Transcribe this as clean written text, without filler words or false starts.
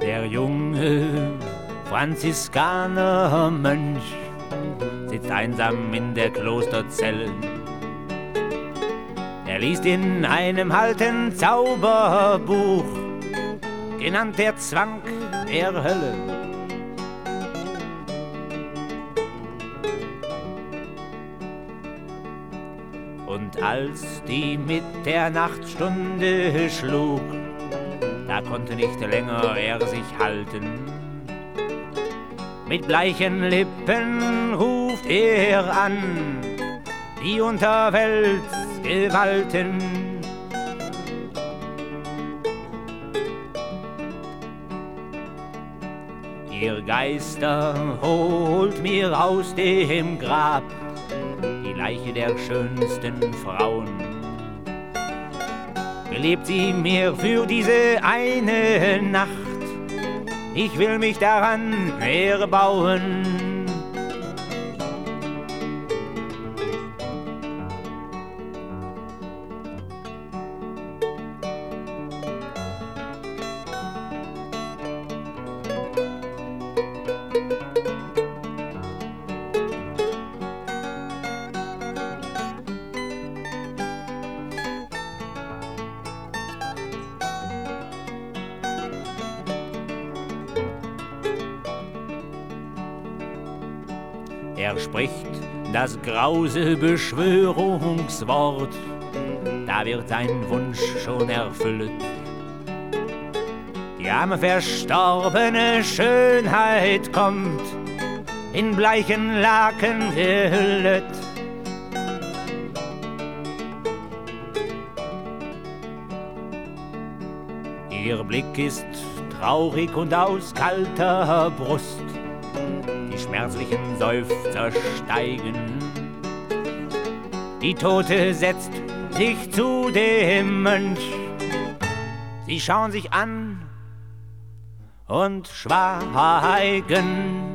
Der junge Franziskanermönch sitzt einsam in der Klosterzelle. Er liest in einem alten Zauberbuch, genannt der Zwang der Hölle. Und als die Mitternachtsstunde schlug, da konnte nicht länger er sich halten. Mit bleichen Lippen ruft er an die Unterweltsgewalten. Ihr Geister holt mir aus dem Grab die Leiche der schönsten Frauen. Belebt sie mir für diese eine Nacht, ich will mich daran erbauen. Er spricht das grause Beschwörungswort, da wird sein Wunsch schon erfüllt. Die arme verstorbene Schönheit kommt, in bleichen Laken gehüllet. Ihr Blick ist traurig und aus kalter Brust, die schmerzlichen Seufzer steigen. Die Tote setzt sich zu dem Mönch, sie schauen sich an und schweigen.